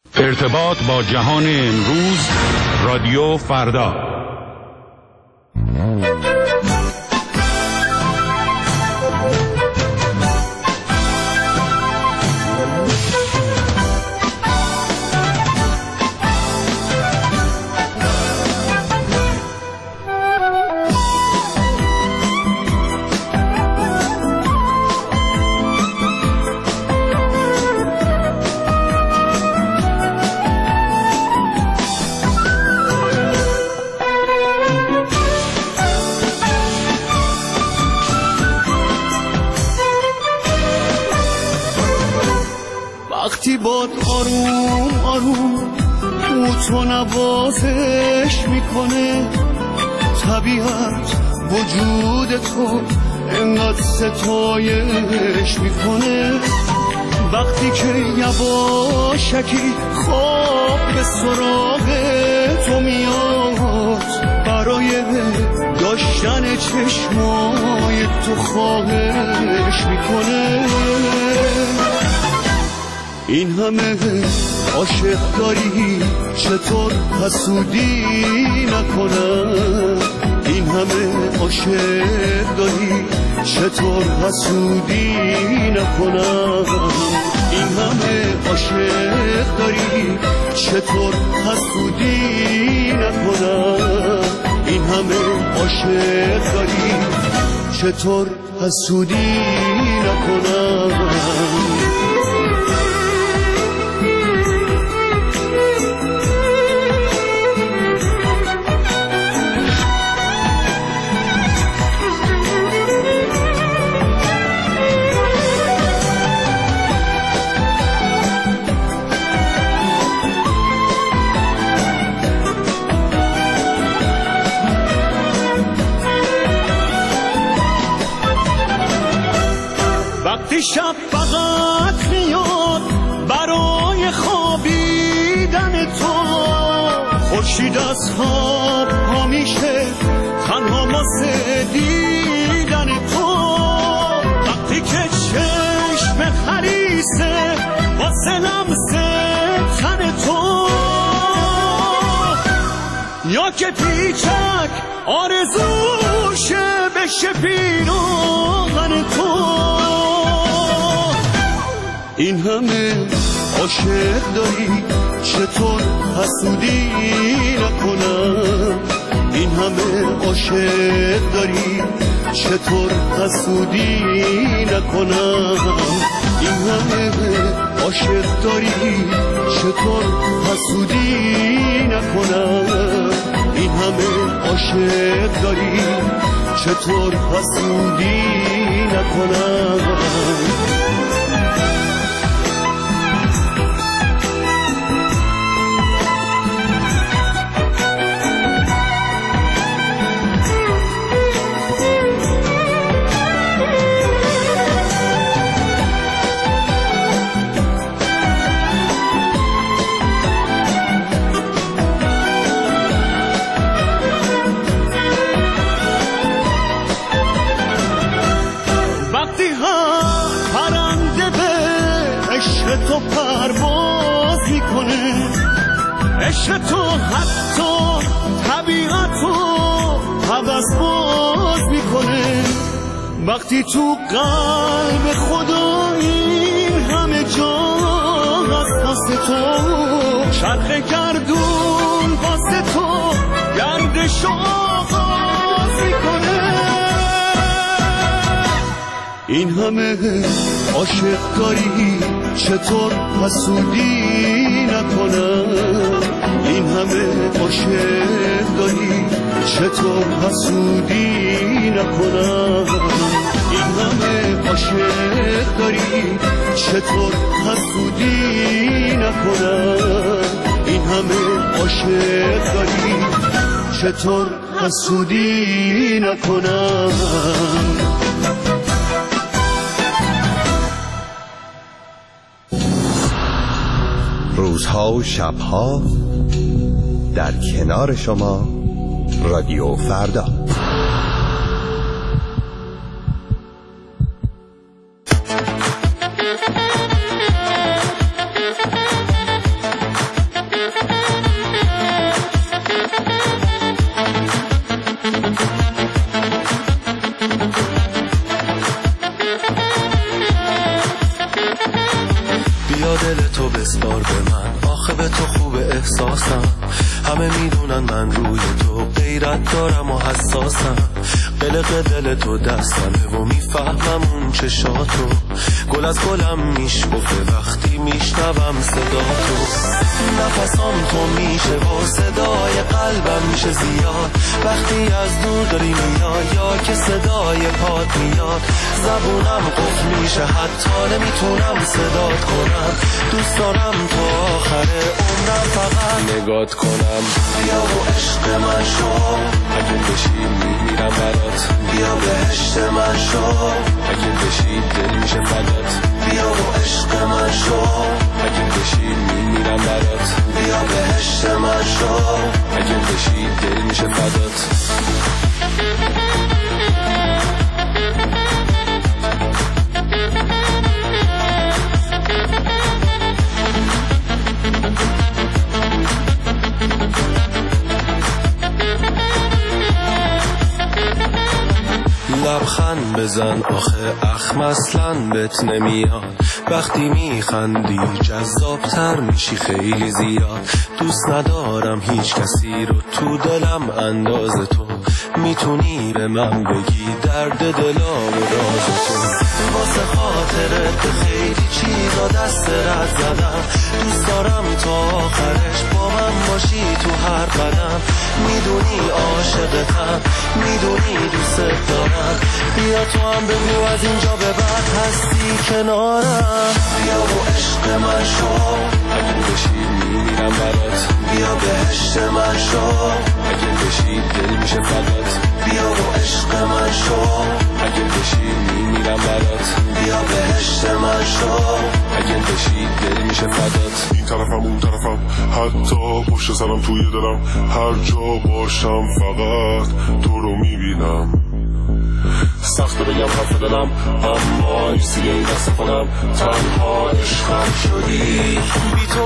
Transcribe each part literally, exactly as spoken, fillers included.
ارتباط با جهان امروز، رادیو فردا. وقتی باد آروم آروم تو نوازش میکنه، طبیعت وجود تو انقدر ستایش میکنه. وقتی که یواشکی خواب به سراغ تو میاد، برای داشتن چشمای تو خواهش میکنه. این همه عاشق داری چطور حسودی نکنم؟ این همه عاشق داری چطور حسودی نکنم؟ این همه عاشق داری چطور حسودی نکنم؟ این همه عاشق داری چطور حسودی نکنم؟ وقتی شب فقط میاد برای خوابیدن تو، خورشید از خواب پا میشه تنها واسه دیدن تو. وقتی که چشم خریسه واسه لمس تن تو، یا که پیچک آرزوشه بشه پیراهن تو. این همه عاشق داری چطور حسودی نکنم؟ این همه عاشق داری چطور حسودی نکنم؟ این همه عاشق داری چطور حسودی نکنم؟ این همه عاشق داری چطور حسودی نکنم؟ تو پرواز میکنه، عشق تو حتی طبیعت رو حوض باز میکنه. وقتی تو قلب خدا این همه جا از واسه تو، شرق گردون واسه تو گردش آغاز میکنه. این همه عاشق داری چطور حسودی نکنم؟ این همه عاشق داری چطور حسودی نکنم؟ این همه عاشق داری چطور حسودی نکنم؟ این همه عاشق داری چطور حسودی نکنم؟ روزها و شبها در کنار شما، رادیو فردا. بیا دل تو بسپار به من، آخه به تو خوب احساسم. همه میدونن من روی تو غیرت دارم و حساسم. قلق دل تو دستمه و میفهمم اون چشاتو. گل از گلم میشکفه وقتی میشنوم صدا تو. نفسام تو میشه و صدای قلبم میشه زیاد وقتی از دور داری میای یا که صدای پاد میاد. زبونم قفل میشه حتی نمیتونم صدات کنم. دوست دارم تو آخر عمرم فقط نگات کنم. بیا و عشق من شو، اگه بشی میمیرم برات. بیا بهشت من شو، اگه بشی دل میشه فدات. بیا و عشق من شو، اگه بشی میمیرم برات. بیا بهشت من شو، اگه بشی دل میشه فدات. لبخند بزن آخه اخم اصلاً بهت نمیاد. وقتی میخندی جذابتر میشی خیلی زیاد. دوست ندارم هیچ کسی رو تو دلم انداز تو. میتونی به من بگی درد دلا و راز تو. واسه خاطرت خیلی چیزا دست رد زدم. دوست دارم تا آخرش با من باشی تو هر قدم. میدونی عاشقتم، میدونی دوست دارم. بیا تو هم بگو از اینجا به بعد هستی کنارم. بیا و عشق من شو، اگه بشی میمیرم برات. بیا بهشت من شو، اگه بشی دل میشه فدات. بیا و عشق من شو، اگه بشی میمیرم برات. بیا بهشت من شو، اگه بشی دل میشه فدات. این طرفم اون طرفم حتی پشت سرم توی دلم. هر جا باشم فقط تو رو میبینم. سخته بگم حرف دلم اما نیستی این دست کنم. تنها عشقم شدی، بی تو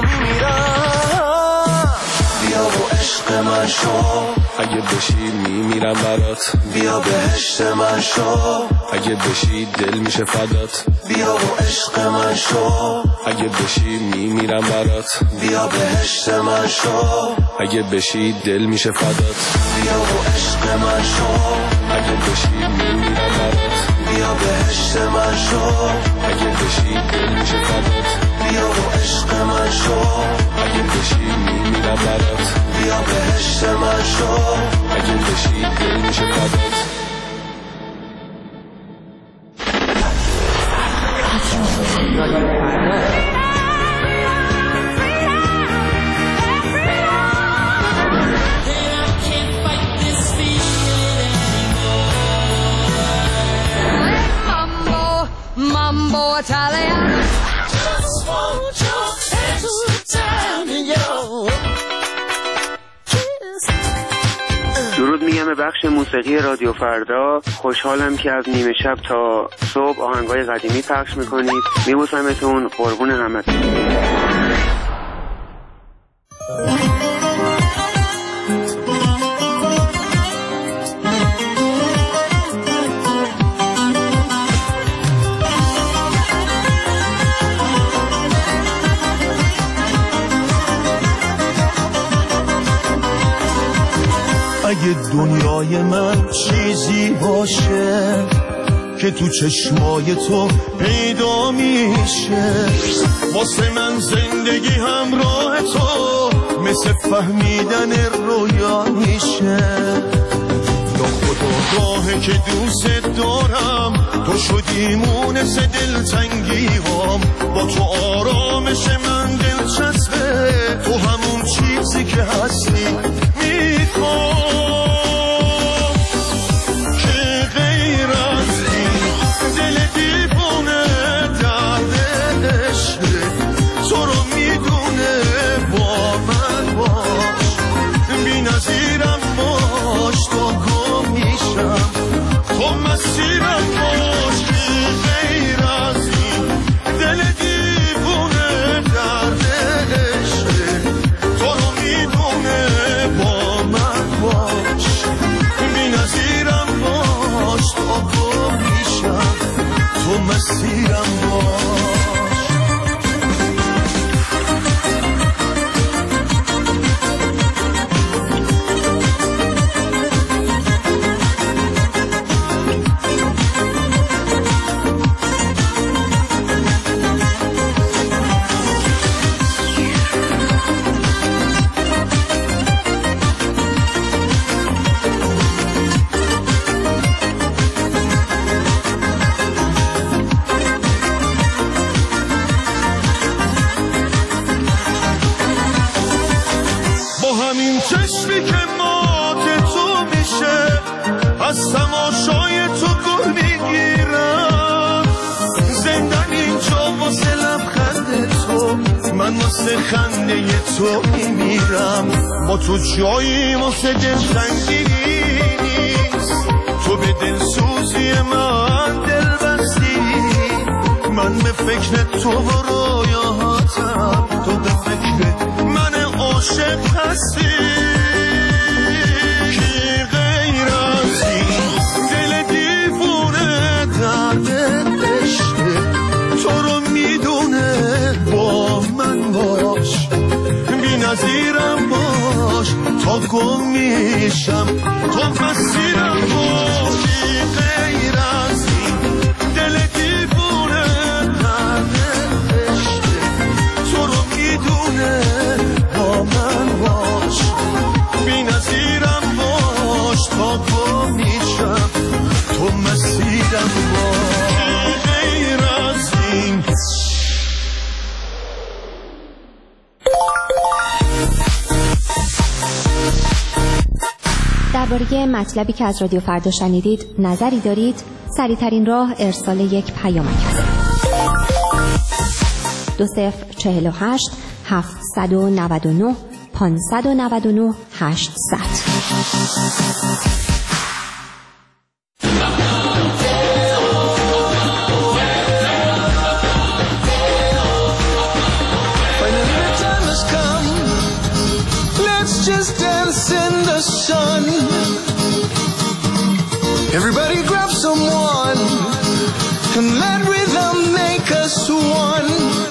میمیرم. بیا و عشق من شو، اگه بشی میمیرم برات. بیا بهشت من شو، اگه بشی دل میشه فدات. بیا و عشق من شو، اگه بشی میمیرم برات. بیا بهشت من شو، اگه بشی دل میشه فدات. بیا و عشق من شو، اگه بشی میمیرم برات. بیا بهشت من شو، اگه بشی دل میشه فدات. بیا و عشق من شو، اگه بشی میمیرم برات. بیا بهشت من شو، اگه بشی دل میشه فدات. Mambo Italian. Just want your hands to tell me your kiss. درود میگم به بخش موسیقی رادیو فردا. خوشحالم که از نیمه شب تا صبح آهنگای قدیمی پخش میکنید. میبوسمتون، قربون همتون. اگه دنیای من چیزی باشه که تو چشمای تو پیدا میشه، واسه من زندگی همراه تو مثل فهمیدن رویا میشه. یا خدا راهه که دوست دارم تو شدی مونس دلتنگی هم. با تو آرامش من دلچسبه، تو همون چیزی که هستی میخوام. که غیر از این دل دیوونه درد عشقه، تو رو میدونه با من باش. بی نظیرم باش تا گم میشم، تو مسیرم باش. که غیر از این دل دیوونه درد واسه خنده تو میمیرم با تو جایی واسه دلتنگی نیست تو به دلسوزی من دل بستی من به فکر تو و رویاهاتم تو به فکر من عاشق هستی کی غیر از این دل دیوونه درد عشقه تو رو میدونه با من باش بی نظیرم باش تا گم میشم تو مسیرم باش کی غیر از این دل دیوونه درد عشقه تو رو میدونه با من باش بی نظیرم باش تا گم میشم تو مسیرم باش غیر از این درباره مطلبی که از رادیو فردا شنیدید نظری دارید؟ سریع‌ترین راه ارسال یک پیامک است. دو صفر چهل و هشت هفتصد و نود و نه پانصد و نود و نه هشتصد. Just dance in the sun. Everybody grab someone and let rhythm make us one.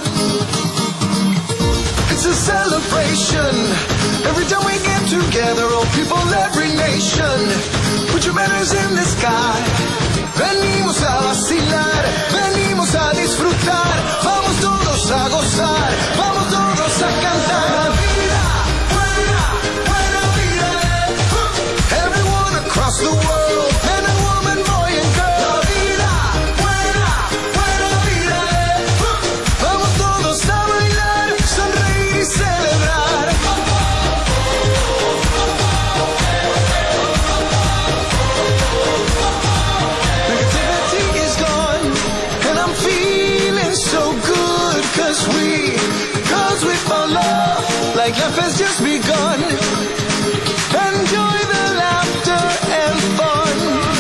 It's a celebration. Every time we get together, all people, every nation. Put your banners in the sky. Venimos a vacilar, venimos a disfrutar. Vamos todos a gozar, vamos todos a cantar. Across the world, man and woman, boy and girl. La vida, buena, buena vida. Vamos todos a bailar, sonreír y celebrar. Negativity is gone, and I'm feeling so good. Cause we, cause we found love, like life has just begun. Enjoy the laughter and fun.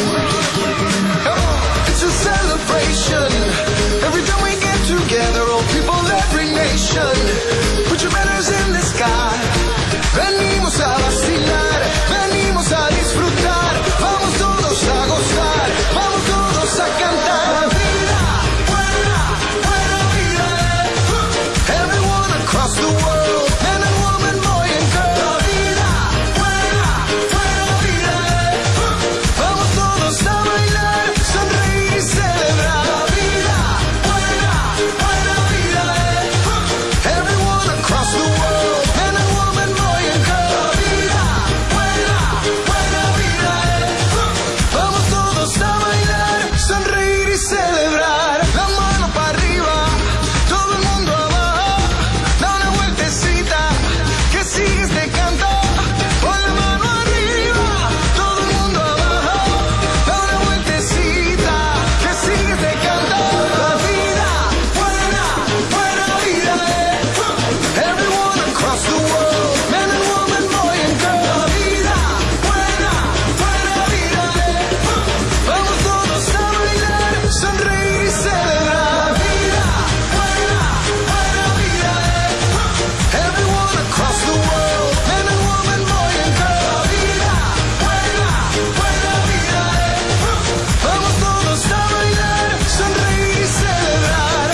It's a celebration. Every time we get together, all people, every nation. Put your banners in the sky. Venimos a vacilar, venimos a disfrutar. Vamos todos a gozar, vamos todos a cantar. La vida, buena, buena vida. Everyone across the world, man and woman, boy and girl. La vida, buena, buena vida. Vamos todos a bailar, sonreír y celebrar. La vida, buena, buena vida. Everyone across the world, man and woman, boy and girl. La vida, buena, buena vida. Vamos todos a bailar, sonreír y celebrar. La mano para arriba, todo el mundo abajo. Da una vueltecita, que sigue este canto. Pon la mano arriba, todo el mundo abajo. Da una vueltecita, que sigue este canto. La vida, buena, buena vida. Everyone across the world, man and woman, boy and girl. La vida, buena, buena vida. Vamos todos a bailar, sonreír y celebrar. La vida, buena, buena vida. Everyone across the world, man and woman, boy and girl. La vida, buena, buena vida. Vamos todos a bailar, sonreír y celebrar.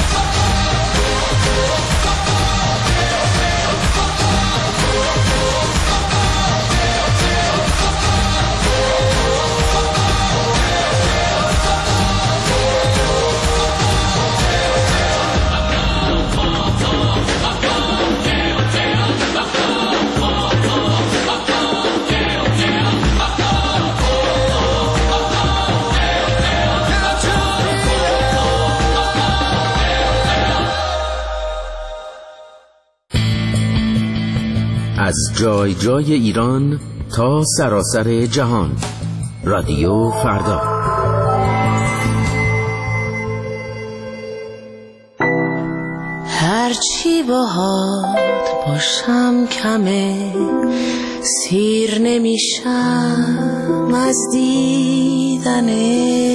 از جای جای ایران تا سراسر جهان. رادیو فردا. هر هرچی باهات باشم کمه، سیر نمیشم از دیدنه.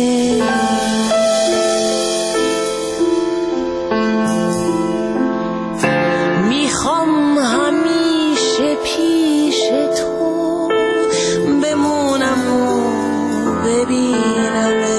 میخوام همیشه پیش تو بمونم و ببینمه.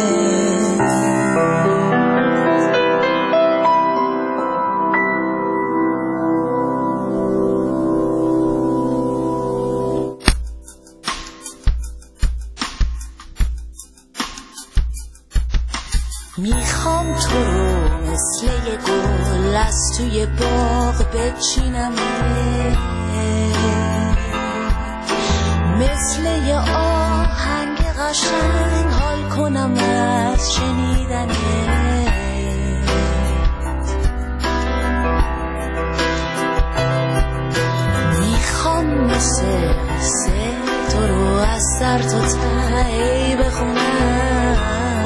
میخوام تو رو مثل یه گل از توی باغ بچینمه، مثل یه آهنگ قشنگ حال کنم از شنیدنه. میخوام مثل قصه تو رو از سر تا ته بخونم،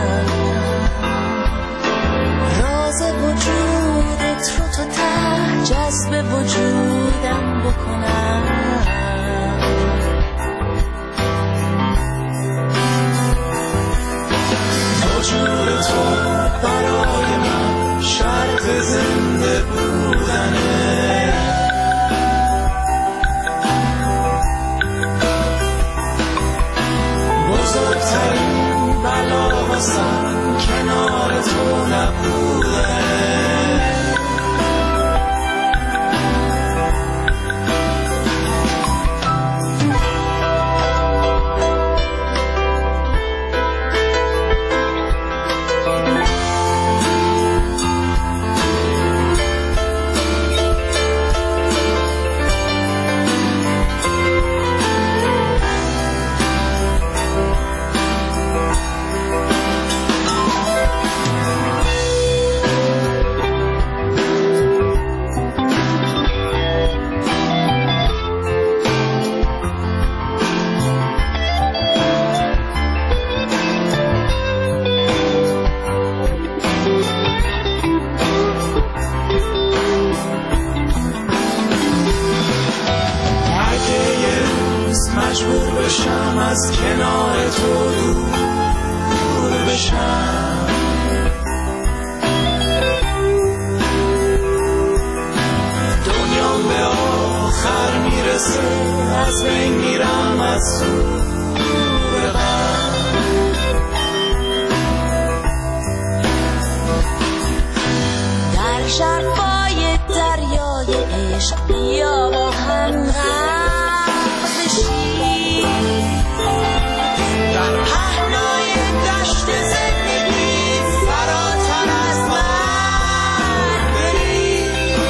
وجودت رو تا ته جذب وجودم بکنم. وجود تو برای من شرط زنده بودنه. بزرگترین بلا واسم کنار تو نبوده. مجبور بشم از کنار تو دور بشم، دنیام به آخر میرسه از بین میرم از دور غم. در شرفای دریای عشق بیا با هم غرق بشیم، در پهنای دشت زندگی فراتر از من بریم.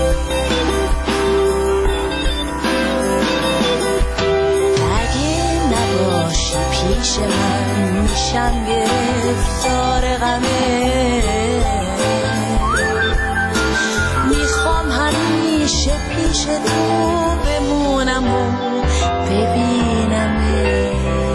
اگه نباشی پیش من میشم گرفتار غمه، میخوام همیشه پیش تو بمونم و ببینمه.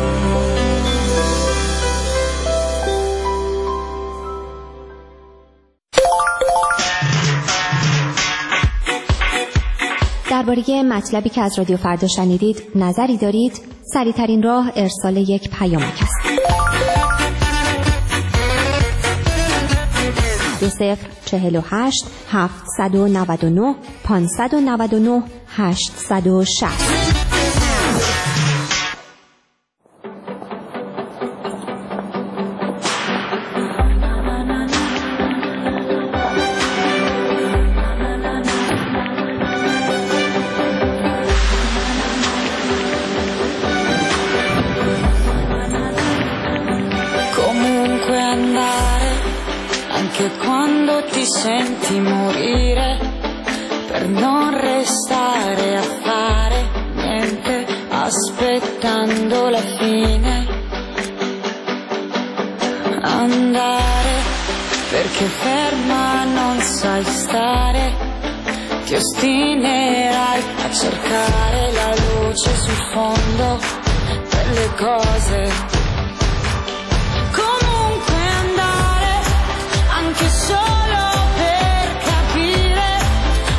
درباره مطلبی که از رادیو فردا شنیدید نظری دارید؟ سریع‌ترین راه ارسال یک پیامک است. دو صفر چهل و هشت هفتصد و نود و نه پانصد و نود و نه هشتصد و شصت. Quando ti senti morire per non restare a fare niente aspettando la fine, andare perché ferma non sai stare, ti ostinerai a cercare la luce sul fondo delle cose. Anche solo per capire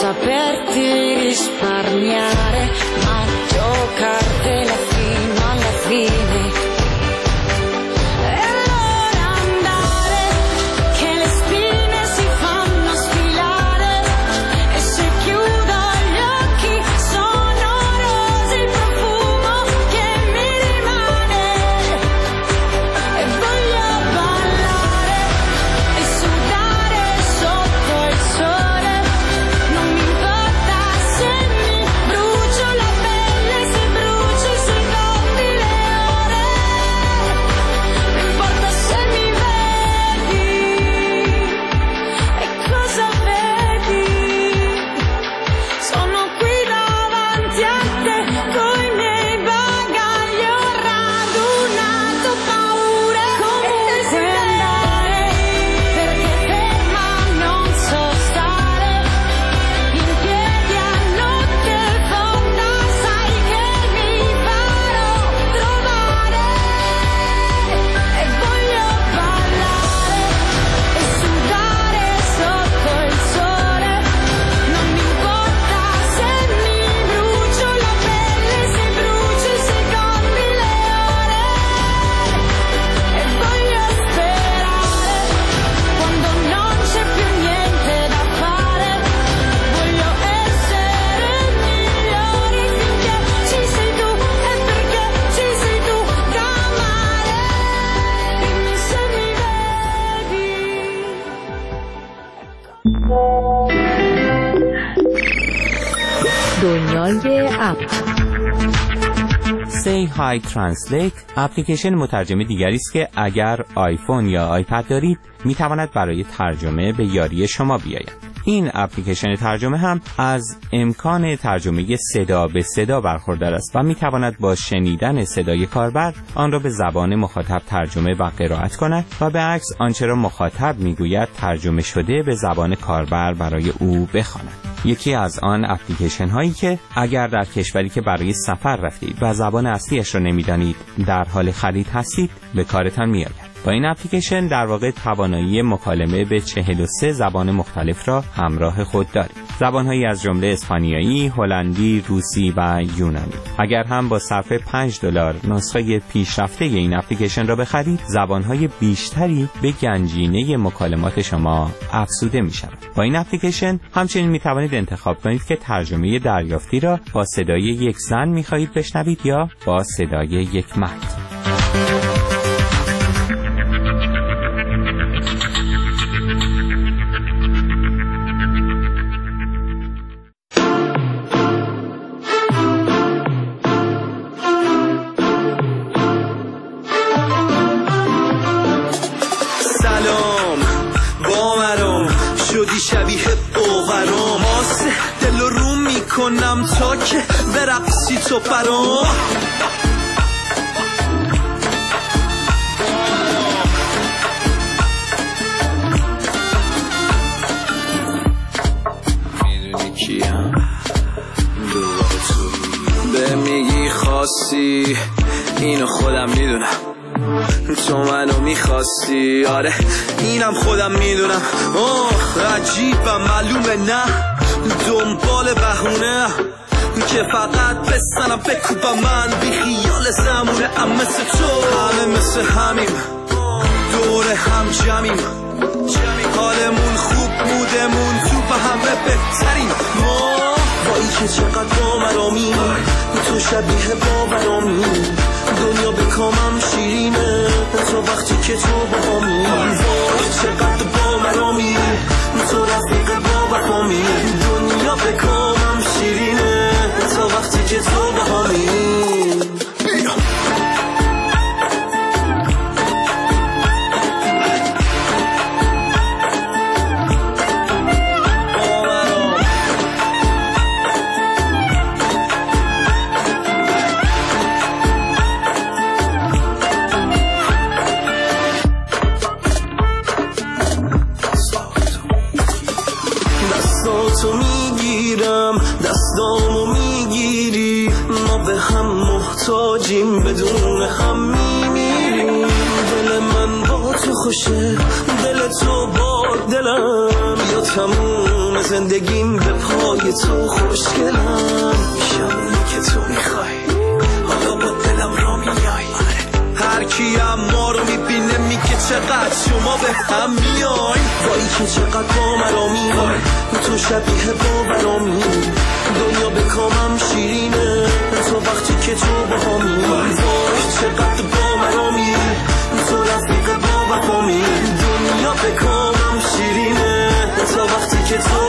saperti risparmiare, ma giocartela fino alla fine. دنیای اپ Say Hi Translate اپلیکیشن مترجم دیگری است که اگر آیفون یا آیپد دارید میتواند برای ترجمه به یاری شما بیاید. این اپلیکیشن ترجمه هم از امکان ترجمه صدا به صدا برخوردار است و میتواند با شنیدن صدای کاربر آن را به زبان مخاطب ترجمه و قرائت کند و به عکس آنچه را مخاطب میگوید ترجمه شده به زبان کاربر برای او بخواند. یکی از آن اپلیکیشن هایی که اگر در کشوری که برای سفر رفتید و زبان اصلیش را نمیدانید در حال خرید هستید به کارتان میآید. با این اپلیکیشن در واقع توانایی مکالمه به چهل و سه زبان مختلف را همراه خود دارید. زبانهایی از جمله اسپانیایی، هلندی، روسی و یونانی. اگر هم با صرف پنج دلار نسخه پیشرفته این اپلیکیشن را بخرید، زبانهای بیشتری به گنجینه مکالمات شما افزوده می شود. با این اپلیکیشن همچنین می توانید انتخاب کنید که ترجمه دریافتی را با صدای یک زن می خواهید بشنوید یا با صدای یک مرد. شبیه اوغرام آسه دل رو میکنم تا که برقصی تو برام میدونی کیم دوباره توی به میگی خواستی اینو خودم میدونم تو منو میخواستی آره اینم خودم میدونم اوه عجیبم معلومه نه دنبال بهونه که فقط بستنم بکوبم من بی خیال زمونه ام مثل تو همه مثل همیم دور هم جمعیم حالمون خوب مودمون تو به همه بهتریم ما وایی که چقدر باورامی تو شبیه باورامی دنیا به کامم شیرینه تو وقتی که تو با همی وای چقدر باورامی تو رفیق باورامی دنیا به کامم شیرینه تو وقتی که تو با همی تو میگیرم دستامو میگیری ما به هم محتاجیم بدون هم میمیریم دل من با تو خوشه دل تو با دلم یا تموم تمام زندگیم به پای تو خوشگلم، میشم اونی که تو میخوای، حالا با دلم را میای. هر کی اما رو میبینه میگه چقدر شما به هم میای. وای که چقدر با مرا میای، تو شبیه باورامی، دنیا به کامم شیرینه تو وقتی که تو با همی. وای چقدر با مرا میای، تو رفیق با وفامی، دنیا به کامم شیرینه تو وقتی که تو